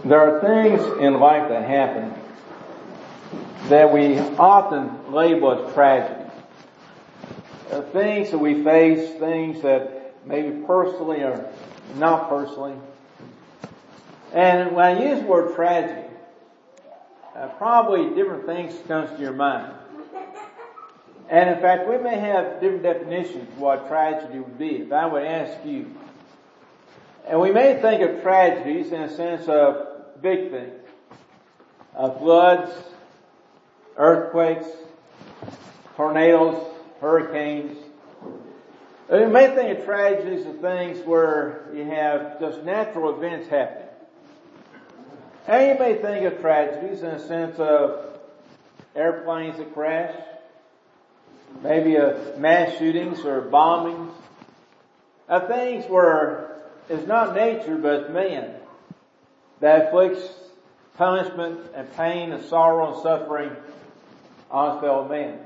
There are things in life that happen that we often label as tragedies. Things that we face, things that maybe personally or not personally. And when I use the word tragedy, probably different things comes to your mind. And in fact, we may have different definitions of what tragedy would be. If I would ask you, and we may think of tragedies in a sense of big things, of floods, earthquakes, tornadoes, hurricanes. We may think of tragedies as things where you have just natural events happening. And you may think of tragedies in a sense of airplanes that crash, maybe of mass shootings or bombings, of things where it's not nature but it's man that inflicts punishment and pain and sorrow and suffering on his fellow man.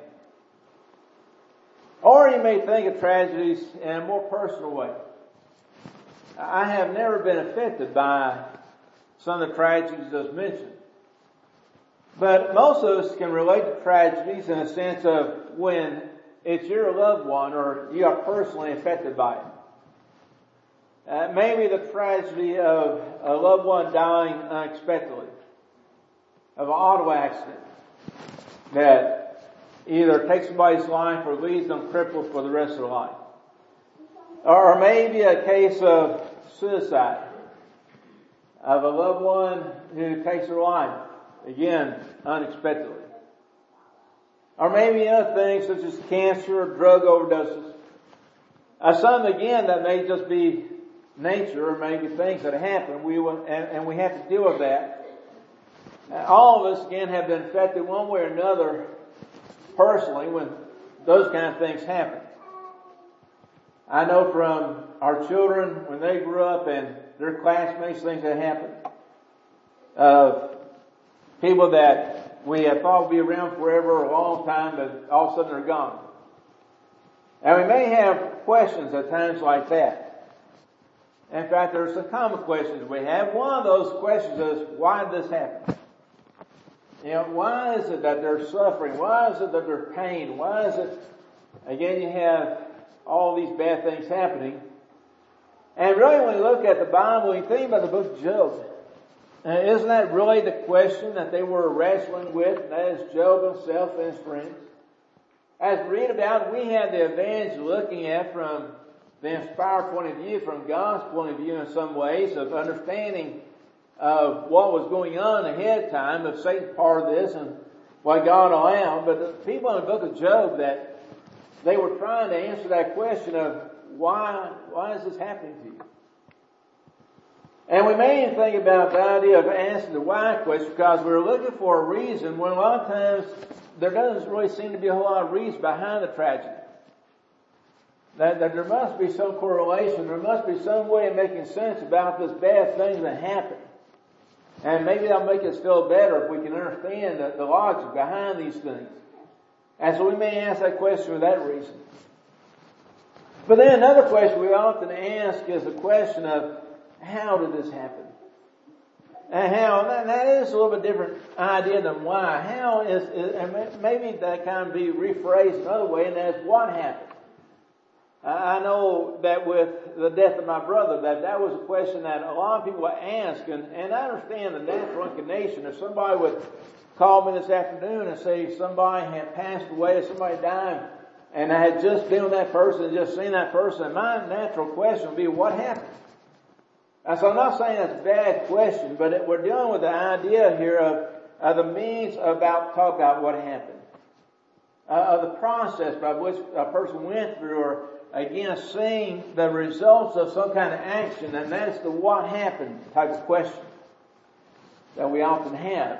Or you may think of tragedies in a more personal way. I have never been affected by some of the tragedies just mentioned. But most of us can relate to tragedies in a sense of when it's your loved one or you are personally affected by it. Maybe the tragedy of a loved one dying unexpectedly, of an auto accident that either takes somebody's life or leaves them crippled for the rest of their life. Or maybe a case of suicide, of a loved one who takes their life, again, unexpectedly. Or maybe other things such as cancer or drug overdoses. Some, again, that may just be nature or maybe things that happen, and we have to deal with that. All of us, again, have been affected one way or another personally when those kind of things happen. I know from our children, when they grew up and their classmates, things that happened. People that we have thought would be around forever, a long time, but all of a sudden they're gone. And we may have questions at times like that. In fact, there are some common questions we have. One of those questions is, why did this happen? Why is it that they're suffering? Why is it that they're pain? Why is it, again, you have all these bad things happening. And really, when you look at the Bible, you think about the book of Job. Isn't that really the question that they were wrestling with? And that is Job himself and his friends. As we read about, we have the advantage of looking at from the inspired point of view, from God's point of view in some ways, of understanding of what was going on ahead of time, of Satan's part of this and what God allowed. But the people in the book of Job, that they were trying to answer that question of why is this happening to you? And we may even think about the idea of answering the why question because we're looking for a reason when a lot of times there doesn't really seem to be a whole lot of reason behind the tragedy. That there must be some correlation, there must be some way of making sense about this bad thing that happened. And maybe that'll make us feel better if we can understand the logic behind these things. And so we may ask that question for that reason. But then another question we often ask is the question of, how did this happen? And how, that is a little bit different idea than why. How is, and maybe that can be rephrased another way, and that is what happened. I know that with the death of my brother, that was a question that a lot of people ask, and I understand the natural inclination. If somebody would call me this afternoon and say somebody had passed away, somebody died, and I had just been with that person and just seen that person, my natural question would be, what happened? And so I'm not saying that's a bad question, but we're dealing with the idea here of the means talk about what happened. Of the process by which a person went through, or again, seeing the results of some kind of action, and that's the what happened type of question that we often have.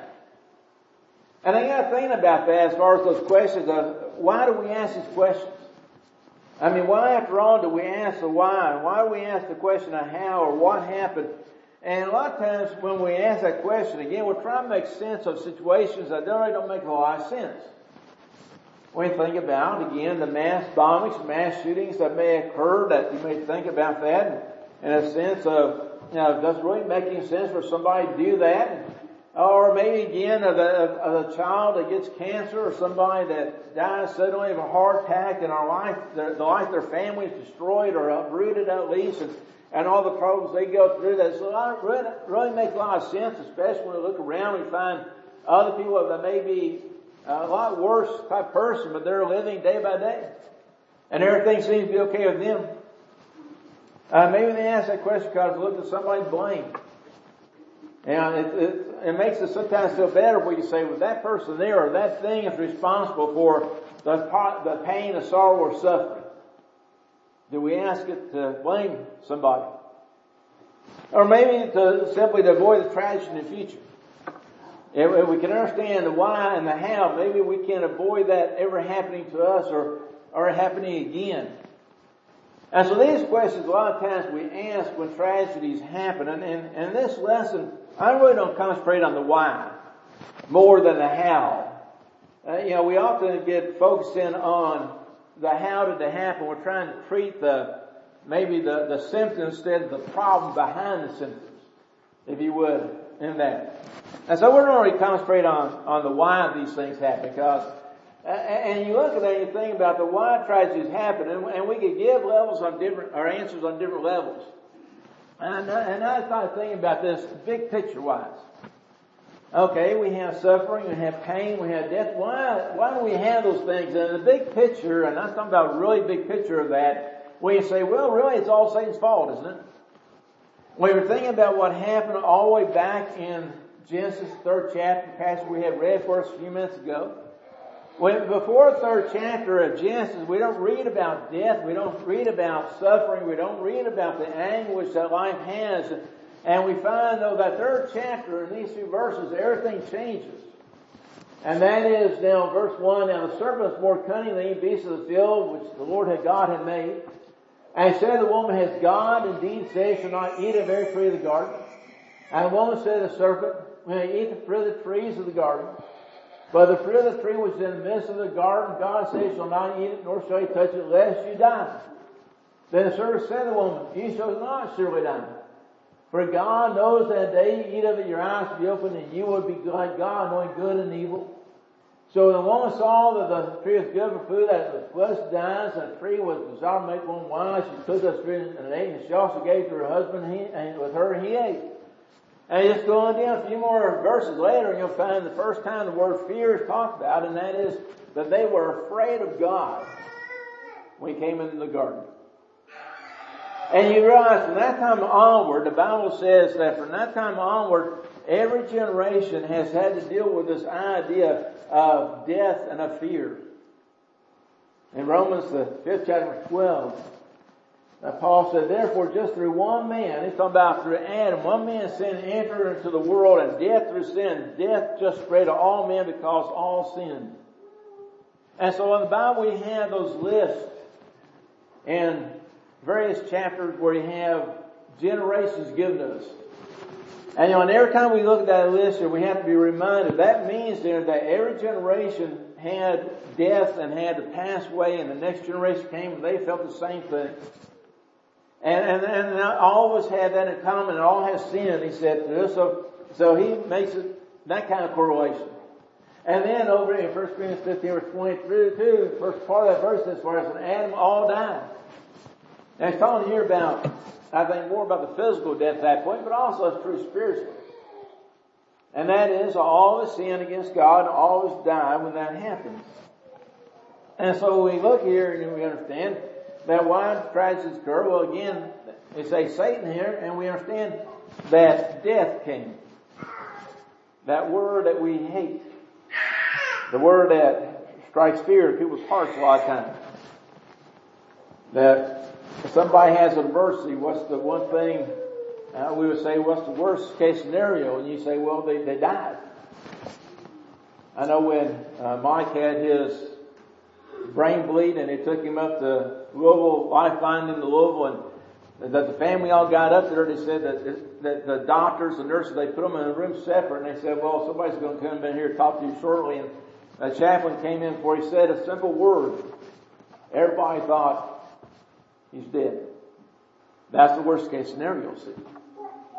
And I got to think about that as far as those questions of why do we ask these questions? I mean, why after all do we ask the why? Why do we ask the question of how or what happened? And a lot of times when we ask that question, again, we're trying to make sense of situations that really don't make a lot of sense. When you think about, again, the mass bombings, mass shootings that may occur, that you may think about that in a sense of does it really make any sense for somebody to do that? Or maybe again of a child that gets cancer, or somebody that dies suddenly of a heart attack, and our life, the life of their family is destroyed or uprooted at least, and all the troubles they go through. That really makes a lot of sense, especially when we look around and we find other people that may be a lot worse type person, but they're living day by day, and everything seems to be okay with them. Maybe they ask that question because they look at somebody blame. It makes us sometimes feel better when you say, well, that person there or that thing is responsible for the pain, the sorrow, or suffering. Do we ask it to blame somebody? Or maybe simply to avoid the tragedy in the future. If we can understand the why and the how, maybe we can avoid that ever happening to us or happening again. And so these questions a lot of times we ask when tragedies happen. And in this lesson, I really don't concentrate on the why more than the how. We often get focused in on the how did it happen. We're trying to treat the symptoms instead of the problem behind the symptoms, if you would, in that. And so we're not really concentrate on the why of these things happen, because and you look at that and you think about the why tragedies happen, and we could give answers on different levels. And I started thinking about this big picture wise. Okay, we have suffering, we have pain, we have death. Why do we have those things? And the big picture, and I'm talking about a really big picture of that, where you say, well, really, it's all Satan's fault, isn't it? When we're thinking about what happened all the way back in Genesis, 3rd chapter, passage we had read for us a few minutes ago. Before the 3rd chapter of Genesis, we don't read about death, we don't read about suffering, we don't read about the anguish that life has. And we find, though, that 3rd chapter, in these few verses, everything changes. And that is now verse 1, now the serpent was more cunning than any beast of the field, which the Lord God had made. And he said to the woman, has God indeed said, shall not eat of every tree of the garden? And the woman said to the serpent, we may eat the fruit of the trees of the garden. But the fruit of the tree which is in the midst of the garden, God says, shall not eat it, nor shall you touch it, lest you die. Then the serpent said to the woman, you shall not surely die. For God knows that the day you eat of it, your eyes will be opened, and you will be like God, knowing good and evil. So the woman saw that the tree was good for food, that the flesh dies, and the tree was desired to make one wise. She took the tree and ate, and she also gave to her husband, and with her he ate. And just going down a few more verses later, and you'll find the first time the word fear is talked about, and that is that they were afraid of God when he came into the garden. And you realize from that time onward, the Bible says that from that time onward, every generation has had to deal with this idea of death and of fear. In Romans, the 5th chapter, 12, Paul said, therefore, just through one man, he's talking about through Adam, one man's sin entered into the world, and death through sin, death just spread to all men because all sinned. And so in the Bible we have those lists in various chapters where you have generations given to us. And and every time we look at that list here, we have to be reminded, that means there that every generation had death and had to pass away, and the next generation came and they felt the same thing. And all of us had that in common, and all has sinned, he said to us. So he makes it that kind of correlation. And then over in 1 Corinthians 15 verse 22, the first part of that verse says, for as in Adam all died. Now he's talking here about, I think, more about the physical death at that point, but also it's true spiritually. And that is, all has sinned against God, and all has died when that happens. And so we look here and we understand that why tragedies occur. Well, again, they say Satan here, and we understand that death came. That word that we hate. The word that strikes fear in people's hearts a lot of times. That if somebody has adversity, what's the one thing we would say, what's the worst case scenario? And you say, well, they died. I know when Mike had his brain bleed and they took him up to Louisville, Lifeline into Louisville, and that the family all got up there. They said that the doctors, the nurses, they put them in a room separate, and they said, well, somebody's going to come in here and talk to you shortly. And the chaplain came in before he said a simple word. Everybody thought he's dead. That's the worst case scenario, see.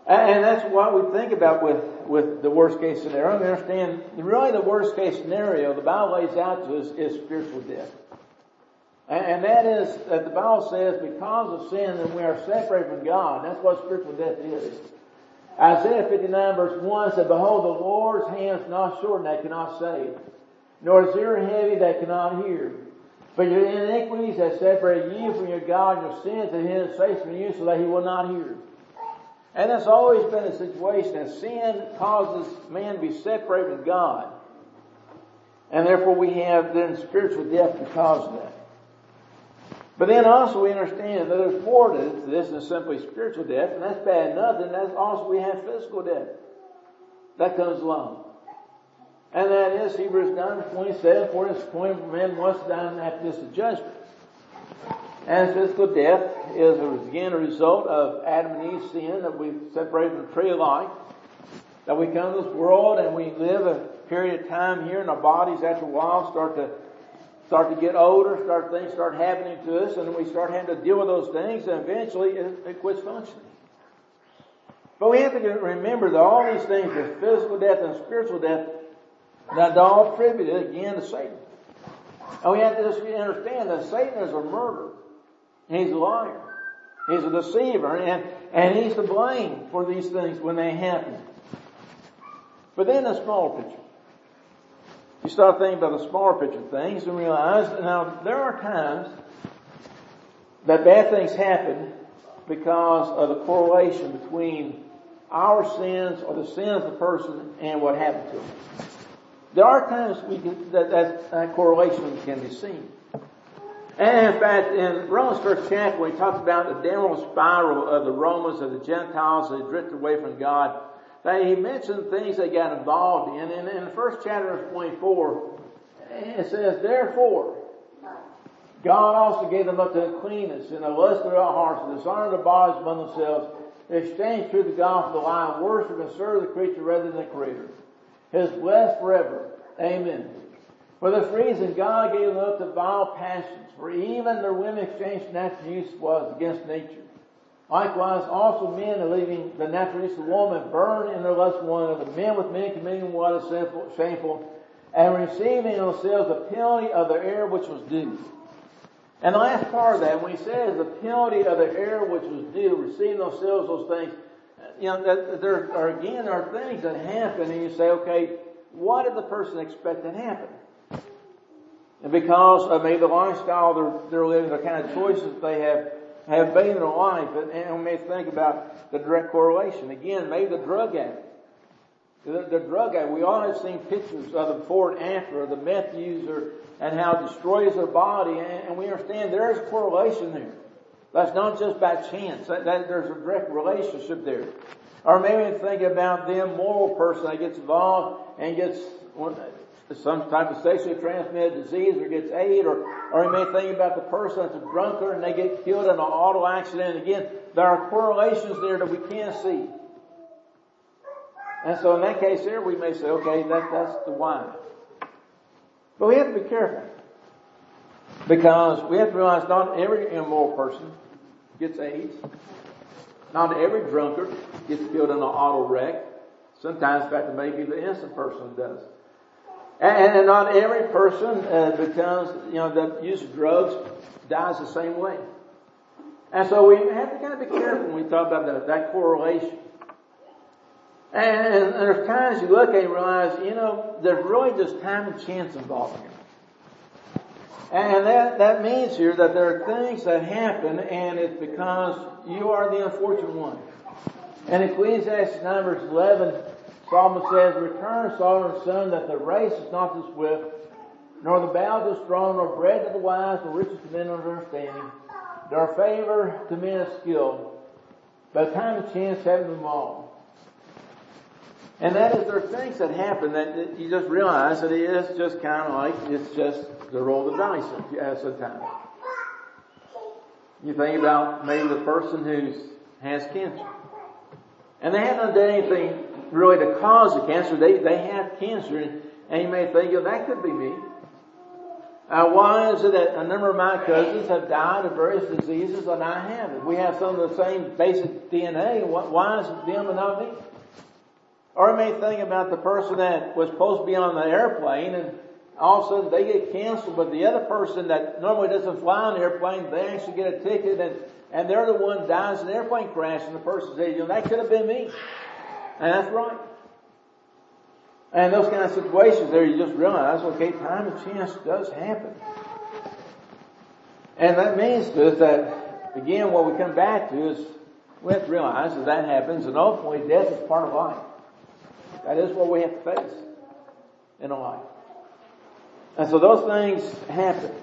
And that's what we think about with the worst case scenario. We understand really the worst case scenario the Bible lays out to us is spiritual death. And that is that the Bible says because of sin that we are separated from God. That's what spiritual death is. Isaiah 59 verse 1 said, Behold, the Lord's hand is not short that cannot save, nor is ear heavy that cannot hear. But your iniquities have separated you from your God, and your sins have hidden his face from you so that he will not hear. And that's always been the situation, that sin causes man to be separated from God. And therefore we have then spiritual death because of that. But then also we understand that there's more to this than simply spiritual death, and that's bad enough. And that's also we have physical death. That comes along. And that is Hebrews 9:27, for it is appointed for men once to die and after this the judgment. And physical death is again a result of Adam and Eve's sin, that we separated from the tree of life, that we come to this world and we live a period of time here, and our bodies after a while start to get older, things start happening to us, and then we start having to deal with those things, and eventually it quits functioning. But we have to remember that all these things, the physical death and spiritual death, that's all attributed again to Satan. And we have to just understand that Satan is a murderer. He's a liar. He's a deceiver, and he's to blame for these things when they happen. But then the smaller picture. You start thinking about the smaller picture of things and realize, now there are times that bad things happen because of the correlation between our sins or the sins of the person and what happened to them. There are times that correlation can be seen. And in fact, in Romans 1st chapter, when he talks about the downward spiral of the Romans, of the Gentiles, that drifted away from God, that he mentioned things they got involved in. And in the first chapter of 24, it says, Therefore, God also gave them up to uncleanness and the lust of their hearts, to dishonor their bodies among themselves, exchange truth to God for the lie, and worship and serve the creature rather than the Creator. His blessed forever. Amen. For this reason, God gave them up to vile passions, for even their women exchanged natural use was against nature. Likewise, also men, leaving the natural use of woman, burn in their lust for one another, men with men committing what is shameful, and receiving in themselves the penalty of their error which was due. And the last part of that, when he says the penalty of the error which was due, receiving themselves those things, there are things that happen, and you say, okay, what did the person expect to happen? And because of maybe the lifestyle they're living, the kind of choices they have made in their life, and we may think about the direct correlation. Again, maybe the drug addict. The drug addict, we all have seen pictures of the before and after, of the meth user and how it destroys their body, and we understand there is a correlation there. That's not just by chance. There's a direct relationship there. Or maybe think about the immoral person that gets involved and gets some type of sexually transmitted disease, or gets AIDS, or you may think about the person that's a drunkard and they get killed in an auto accident. Again, there are correlations there that we can't see. And so in that case there, we may say, okay, that's the why. But we have to be careful, because we have to realize not every immoral person gets AIDS. Not every drunkard gets killed in an auto wreck. Sometimes, in fact, it may be the innocent person who does. And not every person that uses drugs dies the same way. And so we have to kind of be careful when we talk about that correlation. And there's times you look at it and realize, there's really just time and chance involved here. And that means here that there are things that happen, and it's because you are the unfortunate one. And Ecclesiastes 9 verse 11, Solomon says, Return, Solomon's son, that the race is not the swift, nor the battle is strong, nor bread to the wise, nor riches to men of understanding, nor favor to men of skill. But time and chance have them all. And that is, there are things that happen that you just realize that it is just kind of like, it's just the roll of the dice at some time. You think about maybe the person who has cancer. And they haven't done anything really to cause the cancer. They have cancer, and you may think, that could be me. Why is it that a number of my cousins have died of various diseases and I haven't? We have some of the same basic DNA. Why is it them and not me? Or you may think about the person that was supposed to be on the airplane and all of a sudden they get canceled, but the other person that normally doesn't fly on the airplane, they actually get a ticket and they're the one that dies in an airplane crash, and the person says, that could have been me. And that's right. And those kind of situations there, you just realize, okay, time and chance does happen. And that means to us that, again, what we come back to is we have to realize that happens, and ultimately death is part of life. That is what we have to face in a life. And so those things happen.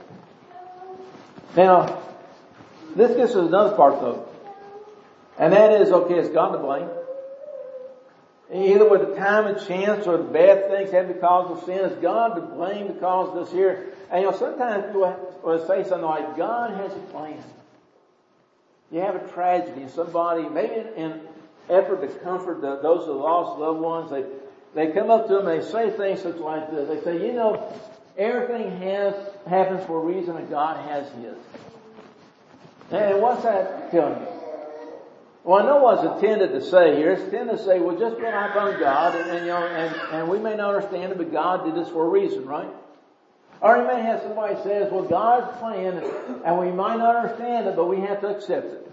Now, this gets to another part though. And that is, okay, is God to blame? Either with the time and chance or the bad things happen because of sin, is God to blame because of this here? And sometimes people will say something like, God has a plan. You have a tragedy, somebody, maybe in effort to comfort those who lost loved ones, they come up to them and they say things such like this. They say, everything happens for a reason and God has His. And what's that telling you? Well, I know what's intended to say here. It's intended to say, well, just rely upon God, and we may not understand it, but God did this for a reason, right? Or you may have somebody says, well, God's plan, and we might not understand it, but we have to accept it.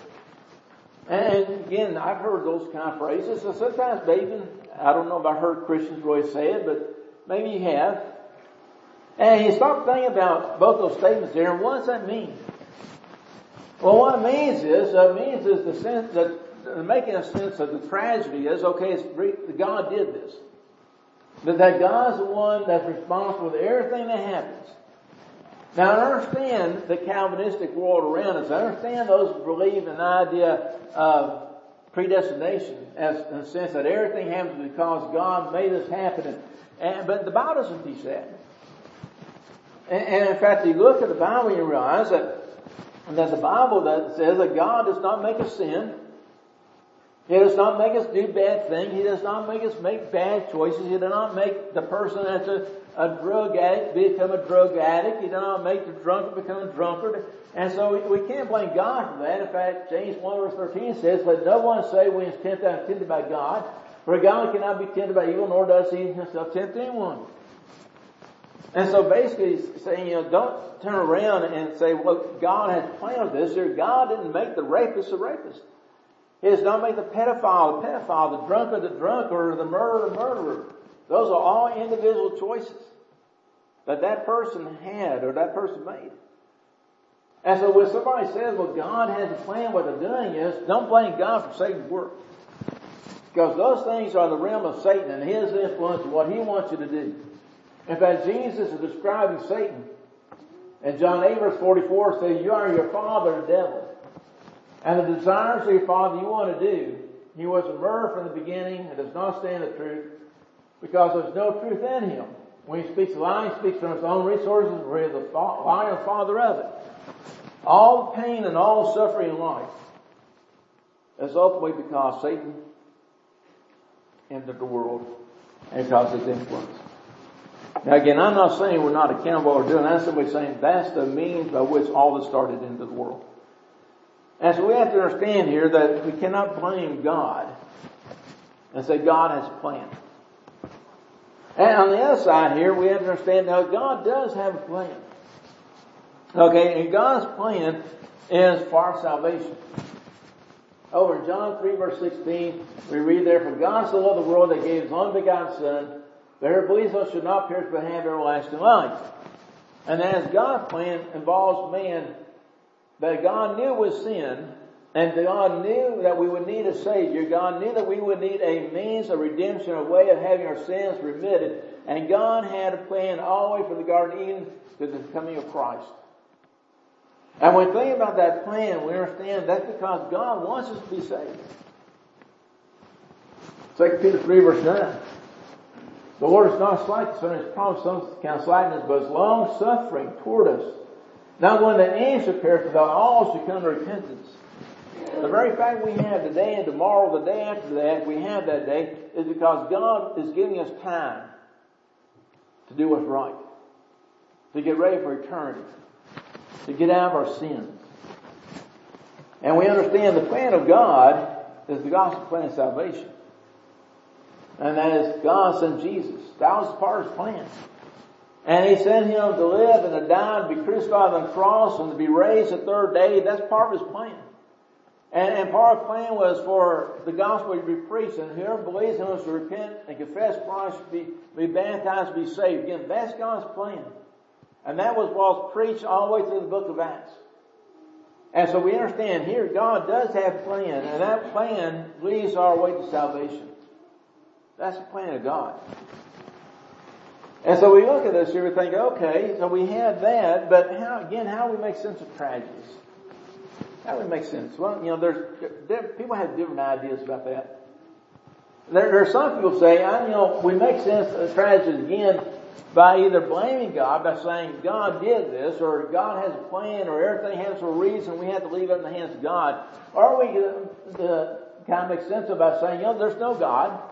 And again, I've heard those kind of phrases. So sometimes, maybe, I don't know if I heard Christians really say it, but maybe you have. And you start thinking about both those statements there, and what does that mean? Well, what it means is the sense that, making a sense of the tragedy is, okay, God did this. That God's the one that's responsible for everything that happens. Now, I understand the Calvinistic world around us. I understand those who believe in the idea of predestination, as in the sense that everything happens because God made this happen. But the Bible doesn't teach that. And in fact, you look at the Bible, you realize that the Bible that says that God does not make us sin. He does not make us do bad things. He does not make us make bad choices. He does not make the person that's a drug addict become a drug addict. He does not make the drunkard become a drunkard. And so we can't blame God for that. In fact, James 1 verse 13 says, let no one say when he is tempted by God, for God cannot be tempted by evil, nor does he himself tempt anyone. And so basically he's saying, don't turn around and say, well, God has planned this. God didn't make the rapist a rapist. He does not make the pedophile, the drunkard, or the murderer. Those are all individual choices that person had or that person made. And so when somebody says, well, God has a plan, what they're doing is, don't blame God for Satan's work. Because those things are the realm of Satan and his influence and what he wants you to do. In fact, Jesus is describing Satan. And John 8 verse 44 says, you are your father, the devil. And the desires of your father you want to do. He was a murderer from the beginning and does not stand the truth because there's no truth in him. When he speaks a lie, he speaks from his own resources, where he is the liar and father of it. All the pain and all the suffering in life is ultimately because Satan entered the world and because of his influence. Now again, I'm not saying we're not accountable for doing that. I'm simply saying that's the means by which all this started into the world. And so we have to understand here that we cannot blame God and say God has a plan. And on the other side here, we have to understand now God does have a plan. Okay, and God's plan is for our salvation. Over in John 3 verse 16, we read there, for God so loved the world that he gave his only begotten Son, that whoever believes on should not perish but have everlasting life. And as God's plan involves man that God knew was sin, and God knew that we would need a Savior. God knew that we would need a means of redemption, a way of having our sins remitted. And God had a plan all the way from the Garden of Eden to the coming of Christ. And when we think about that plan, we understand that's because God wants us to be saved. 2 Peter 3 verse 9. The Lord is not slack concerning his promise, some count slackness, but is long suffering toward us. Not one that any should perish, but all should come to repentance. The very fact we have today and tomorrow, the day after that, we have that day, is because God is giving us time to do what's right. to get ready for eternity, to get out of our sins. And we understand the plan of God is the gospel plan of salvation. And that is God sent Jesus. That was part of His plan. And He sent Him to live and to die and to be crucified on the cross and to be raised the third day. That's part of His plan. And part of the plan was for the gospel to be preached, and whoever believes in Him was to repent and confess Christ, be baptized, be saved. Again, that's God's plan. And that was what was preached all the way through the book of Acts. And so we understand here God does have a plan, and that plan leads our way to salvation. That's the plan of God. And so we look at this here, we think, okay, so we have that, but how do we make sense of tragedies? How do we make sense? Well, people have different ideas about that. There are some people say, we make sense of tragedies again by either blaming God, by saying God did this, or God has a plan, or everything has a reason, we have to leave it in the hands of God. Or we kind of make sense of it by saying, there's no God.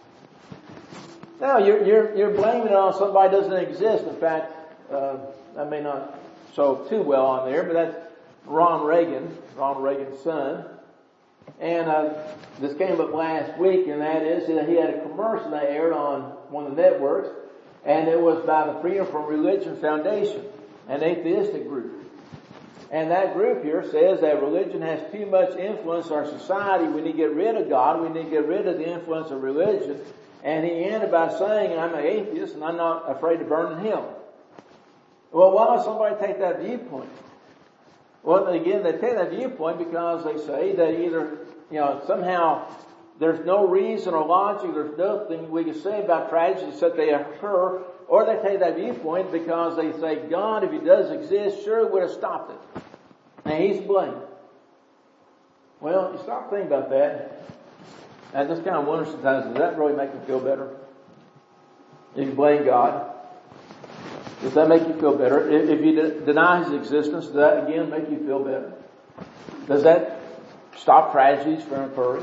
No, you're blaming it on somebody who doesn't exist. In fact, I may not show too well on there, but that's Ronald Reagan's son. And this came up last week, and that is that he had a commercial that aired on one of the networks, and it was by the Freedom from Religion Foundation, an atheistic group. And that group here says that religion has too much influence in our society. We need to get rid of God. We need to get rid of the influence of religion. And he ended by saying, I'm an atheist and I'm not afraid to burn in hell. Well, why does somebody take that viewpoint? Well, again, they take that viewpoint because they say that either, somehow there's no reason or logic, there's nothing we can say about tragedies except they occur, or they take that viewpoint because they say, God, if He does exist, sure would have stopped it. And He's blamed. Well, you start thinking about that. I just kind of wonder sometimes, does that really make you feel better? If you blame God, does that make you feel better? If you deny His existence, does that again make you feel better? Does that stop tragedies from occurring?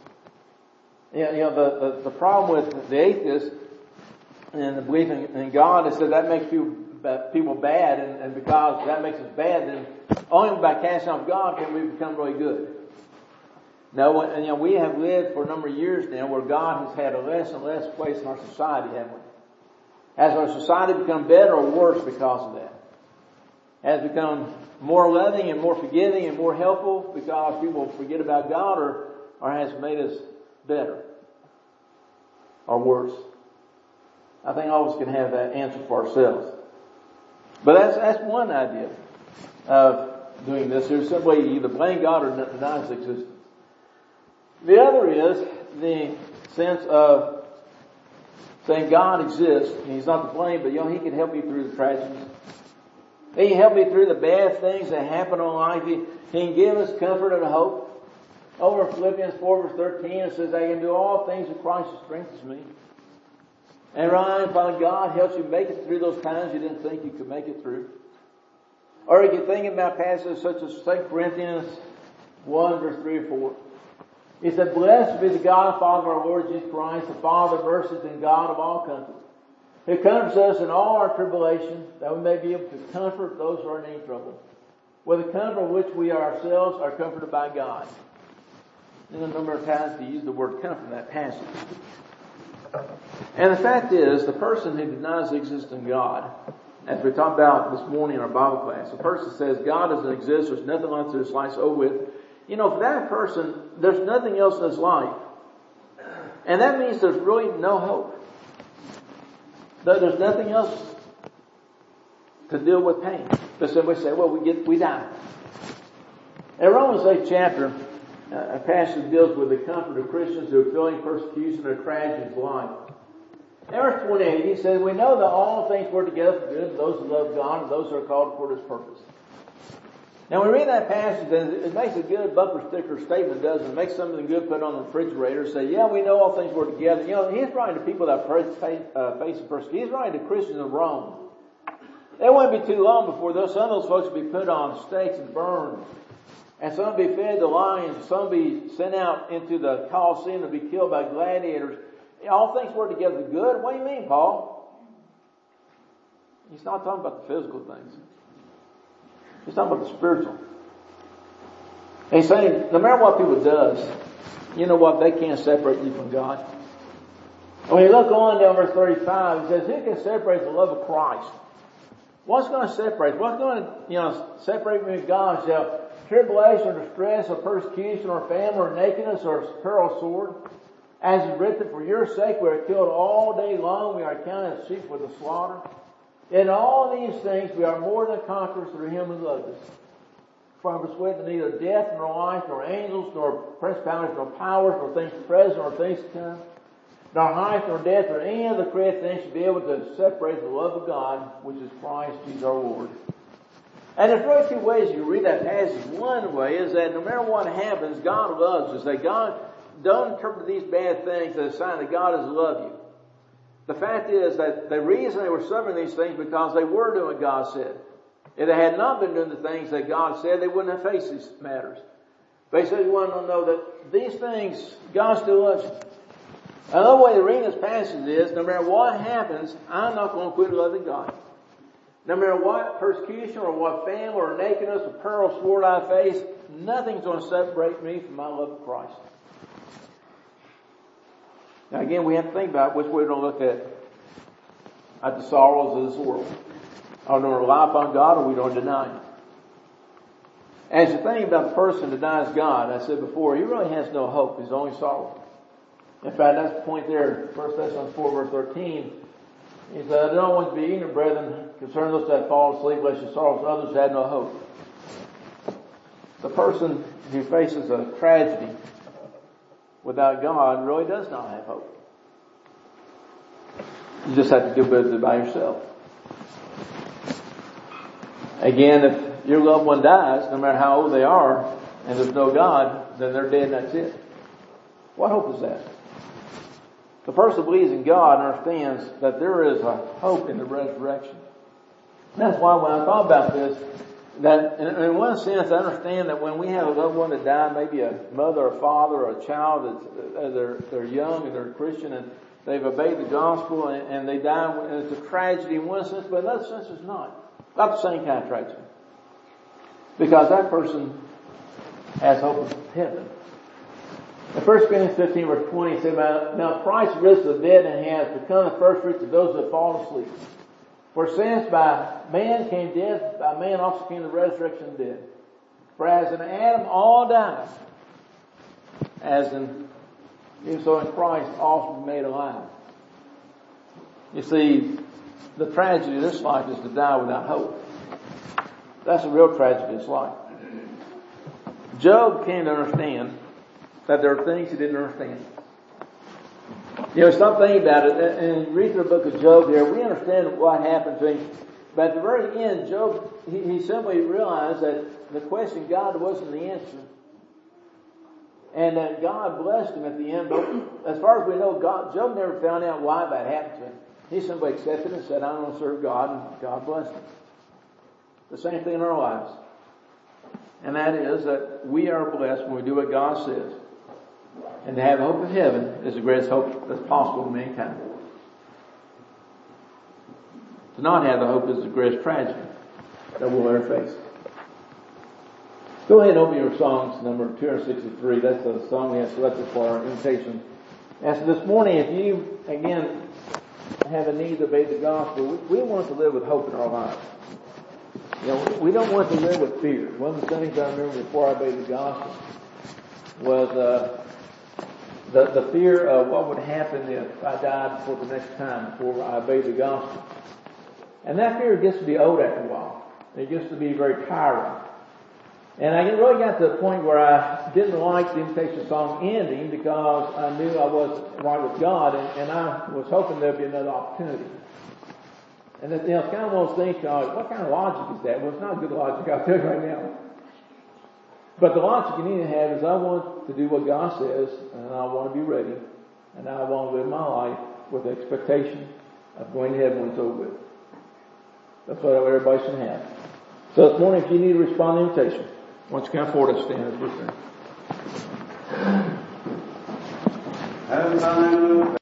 The problem with the atheist and the belief in God is that makes people bad, and because that makes us bad, then only by casting off God can we become really good. No, we have lived for a number of years now where God has had a less and less place in our society, haven't we? Has our society become better or worse because of that? Has it become more loving and more forgiving and more helpful because people forget about God, or has it made us better or worse? I think all of us can have that answer for ourselves. But that's one idea of doing this. There's some way you either blame God or deny His existence. The other is the sense of saying God exists, and He's not to blame, but He can help you through the tragedies. He can help you through the bad things that happen in life. He can give us comfort and hope. Over in Philippians 4 verse 13 it says, I can do all things with Christ who strengthens me. And right, finally God helps you make it through those times you didn't think you could make it through. Or you can think about passages such as 2 Corinthians 1 verse 3 or 4. He said, blessed be the God and Father of our Lord Jesus Christ, the Father of mercies and God of all comfort, who comforts us in all our tribulation, that we may be able to comfort those who are in any trouble, with the comfort which we ourselves are comforted by God. And a number of times he used the word comfort in that passage. And the fact is, the person who denies the existence of God, as we talked about this morning in our Bible class, the person says God doesn't exist, there's nothing like this life's over with. For that person, there's nothing else in his life. And that means there's really no hope. There's nothing else to deal with pain. But somebody say, well, we die. In Romans 8 chapter, a passage deals with the comfort of Christians who are feeling persecution or tragedies in life. In verse 28, he says, we know that all things work together for good to those who love God and those who are called according to His purpose. Now, when we read that passage, it makes a good bumper sticker statement, doesn't it? It makes something good put on the refrigerator. Say, yeah, we know all things work together. He's writing to people that are facing persecution. He's writing to Christians in Rome. It wouldn't be too long before some of those folks would be put on stakes and burned. And some would be fed to lions. Some would be sent out into the Colosseum to be killed by gladiators. All things work together for good? What do you mean, Paul? He's not talking about the physical things. He's talking about the spiritual. He's saying, no matter what people does, you know what? They can't separate you from God. When you look on down verse 35, it says, who can separate the love of Christ? What's going to separate? What's going to, separate me from God? Shall tribulation or distress or persecution or famine or nakedness or peril sword? As is written, for your sake we are killed all day long. We are counted as sheep for the slaughter. In all these things we are more than conquerors through him who loved us. For I am persuaded that neither death nor life nor angels nor principalities nor powers nor things present nor things to come, nor height nor depth nor any other created thing should be able to separate the love of God, which is Christ Jesus our Lord. And there's really two ways you read that passage. One way is that no matter what happens, God loves us. That God, don't interpret these bad things as a sign that God doesn't love you. The fact is that the reason they were suffering these things because they were doing what God said. If they had not been doing the things that God said, they wouldn't have faced these matters. But he says you want to know that these things, God still loves you. Another way to read this passage is, no matter what happens, I'm not going to quit loving God. No matter what persecution or what famine or nakedness or peril sword I face, nothing's going to separate me from my love of Christ. Now again, we have to think about which way we're going to look at the sorrows of this world. Are we going to rely upon God or are we going to deny Him? As you think about the person who denies God, I said before, he really has no hope. He's only sorrow. In fact, that's the point there, 1 Thessalonians 4 verse 13. He said, I don't want to be ignorant, brethren, concerning those that fall asleep, lest your sorrows others have no hope. The person who faces a tragedy without God really does not have hope. You just have to deal with it by yourself. Again, if your loved one dies, no matter how old they are, and there's no God, then they're dead and that's it. What hope is that? The person who believes in God understands that there is a hope in the resurrection. And that's why when I thought about this, that in one sense I understand that when we have a loved one that died, maybe a mother or father or a child, they're young and they're a Christian and they've obeyed the gospel and they die, and it's a tragedy in one sense, but in another sense it's not. Not the same kind of tragedy. Because that person has hope of heaven. In 1 Corinthians 15 verse 20 it says, now Christ rose from the dead and has become the first fruits of those that have fallen asleep. For since by man came death, by man also came the resurrection of the dead. For as in Adam all died, even so in Christ all be made alive. You see, the tragedy of this life is to die without hope. That's a real tragedy of this life. Job came to understand that there are things he didn't understand. Stop thinking about it. And read through the book of Job here, we understand what happened to him. But at the very end, Job, he simply realized that the question God wasn't the answer. And that God blessed him at the end. But as far as we know, Job never found out why that happened to him. He simply accepted and said, I'm going to serve God, and God blessed him. The same thing in our lives. And that is that we are blessed when we do what God says. And to have hope of heaven is the greatest hope that's possible to mankind. To not have the hope is the greatest tragedy that we'll ever face. Go ahead and open your songs, number 263. That's the song we have selected for our invitation. And so this morning, if you, again, have a need to obey the gospel, we want to live with hope in our lives. We don't want to live with fear. One of the things I remember before I obeyed the gospel was the fear of what would happen if I died before the next time, before I obeyed the gospel. And that fear gets to be old after a while. It gets to be very tiring. And I really got to the point where I didn't like the invitation song ending because I knew I wasn't right with God, and I was hoping there'd be another opportunity. And it's kind of one of those things, what kind of logic is that? Well, it's not good logic, I'll tell you right now. But the logic you need to have is I want to do what God says, and I want to be ready, and I want to live my life with the expectation of going to heaven when it's over with. That's what everybody should have. So this morning, if you need to respond to the invitation, once you come forward, stand as we sing.